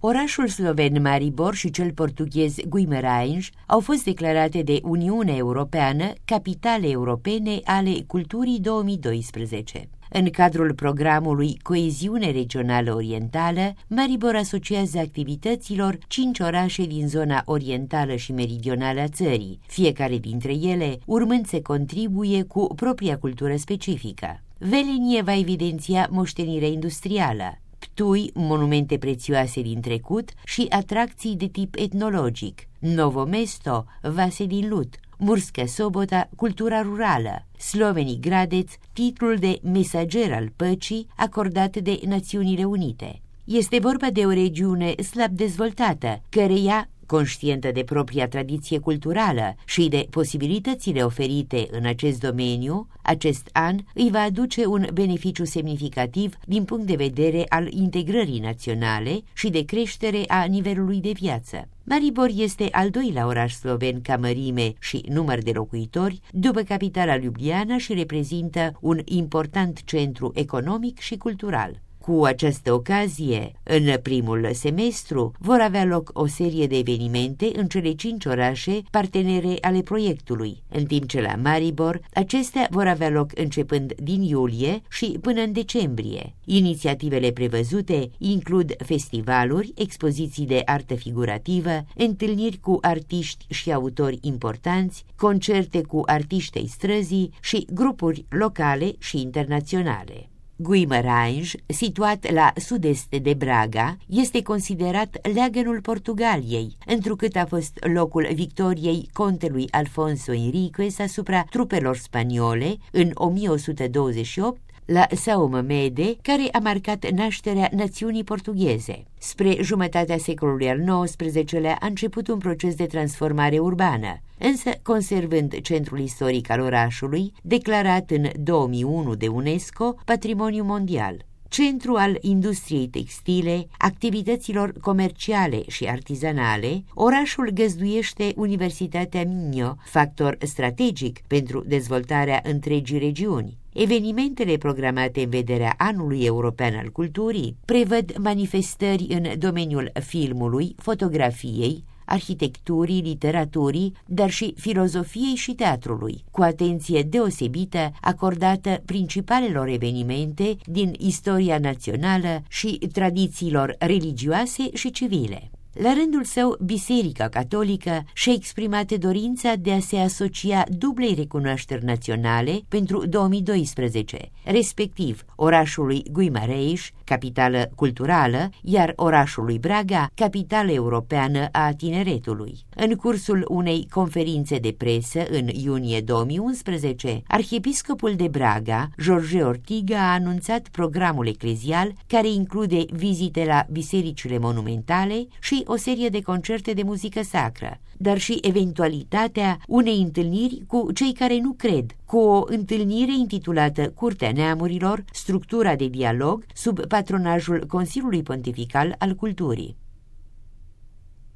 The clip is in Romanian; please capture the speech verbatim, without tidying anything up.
Orașul sloven Maribor și cel portughez Guimarães au fost declarate de Uniunea Europeană capitale europene ale culturii două mii doisprezece. În cadrul programului Coeziune Regională Orientală, Maribor asociază activităților cinci orașe din zona orientală și meridională a țării, fiecare dintre ele urmând să contribuie cu propria cultură specifică. Velenie va evidenția moștenirea industrială, Ptui, monumente prețioase din trecut și atracții de tip etnologic, Novo Mesto, vase din lut, Murska Sobota, cultura rurală, Slovenii Gradec, titlul de mesager al păcii acordat de Națiunile Unite. Este vorba de o regiune slab dezvoltată, căreia, conștientă de propria tradiție culturală și de posibilitățile oferite în acest domeniu, acest an îi va aduce un beneficiu semnificativ din punct de vedere al integrării naționale și de creștere a nivelului de viață. Maribor este al doilea oraș sloven ca mărime și număr de locuitori, după capitala Ljubljana, și reprezintă un important centru economic și cultural. Cu această ocazie, în primul semestru, vor avea loc o serie de evenimente în cele cinci orașe partenere ale proiectului, în timp ce la Maribor acestea vor avea loc începând din iulie și până în decembrie. Inițiativele prevăzute includ festivaluri, expoziții de artă figurativă, întâlniri cu artiști și autori importanți, concerte cu artiști ai străzii și grupuri locale și internaționale. Guimarães, situat la sud-est de Braga, este considerat leagănul Portugaliei, întrucât a fost locul victoriei contelui Alfonso Henriques asupra trupelor spaniole în o mie o sută douăzeci și opt la São Mamede, care a marcat nașterea națiunii portugheze. Spre jumătatea secolului al nouăsprezecelea a început un proces de transformare urbană, însă conservând centrul istoric al orașului, declarat în două mii unu de UNESCO Patrimoniu Mondial. Centru al industriei textile, activităților comerciale și artizanale, orașul găzduiește Universitatea Minho, factor strategic pentru dezvoltarea întregii regiuni. Evenimentele programate în vederea Anului European al Culturii prevăd manifestări în domeniul filmului, fotografiei, arhitecturii, literaturii, dar și filozofiei și teatrului, cu atenție deosebită acordată principalelor evenimente din istoria națională și tradițiilor religioase și civile. La rândul său, Biserica Catolică și-a exprimat dorința de a se asocia dublei recunoașteri naționale pentru două mii doisprezece, respectiv orașului Guimarães, capitală culturală, iar orașului Braga, capitală europeană a tineretului. În cursul unei conferințe de presă în iunie două mii unsprezece, arhiepiscopul de Braga, Jorge Ortiga, a anunțat programul eclezial care include vizite la bisericile monumentale și o serie de concerte de muzică sacră, dar și eventualitatea unei întâlniri cu cei care nu cred, cu o întâlnire intitulată Curtea Neamurilor, structura de dialog sub patronajul Consiliului Pontifical al Culturii.